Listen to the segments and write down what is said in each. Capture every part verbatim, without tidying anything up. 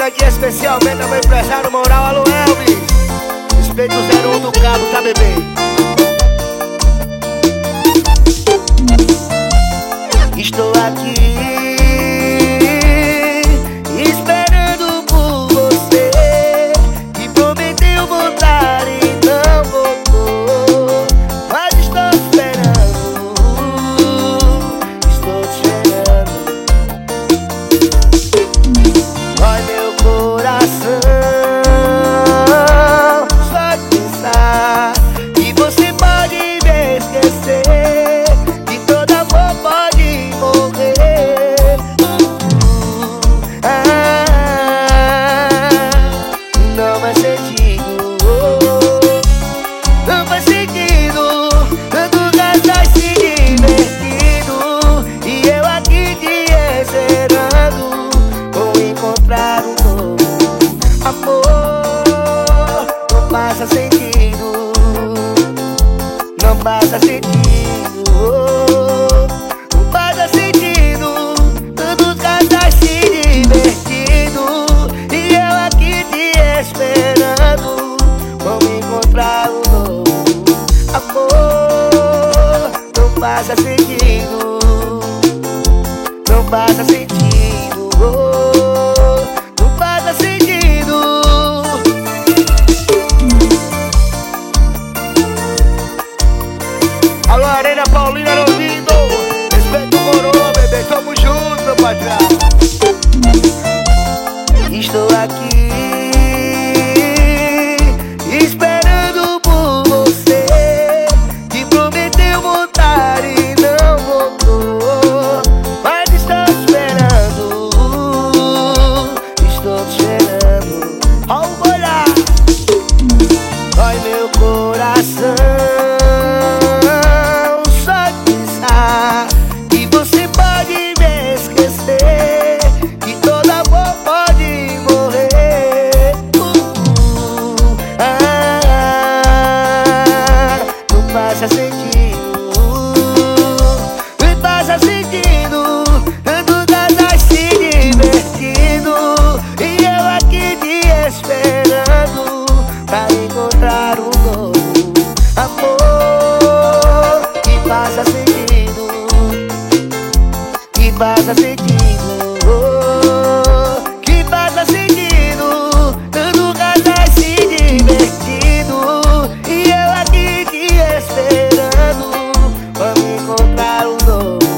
aqui especialmente ao meu empresário moral, alô Elvis. Respeito o zero um do cabo, tá, bebê? Estou aqui esperando por você, que prometeu voltar e não voltou. Mas estou esperando, estou te esperando. Dói meu coração só de pensar que você pode me esquecer, que todo amor pode morrer. uh, ah, Não faz sentido, não faz sentido. Tanto casais se divertindo e eu aqui te esperando. Vou encontrar um novo amor. Não passa sentido, não passa sentido, não passa sentido. Tantos casais se divertindo e eu aqui te esperando. Vou encontrar um novo amor. Não passa sentido, não passa sentido, não passa sentido. Alô, Arena Paulina no ouvido. Respeito o coroa, bebê, tamo junto, meu patrão. Estou aqui esperando por você, que prometeu voltar e não voltou. Mas estou esperando, estou te esperando. Ó o olhar, dói meu coração só de pensar que você pode me esquecer, que todo amor pode morrer. uh, ah, Não passa sentido, não passa sentido. Tanto casais se divertindo e eu aqui te esperando pra encontrar um novo amor. Que passa sentido, que passa sentido, que passa sentido. Tanto casais se divertindo e eu aqui te esperando. Vamos encontrar um novo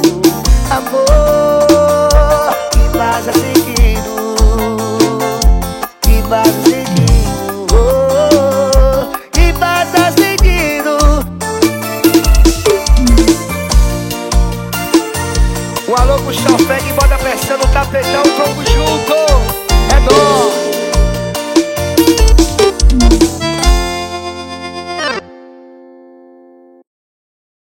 amor. Que passa sentido, que passa sentido, que passa sentido. Um alô pro Chofé que bota pressão no tapetão,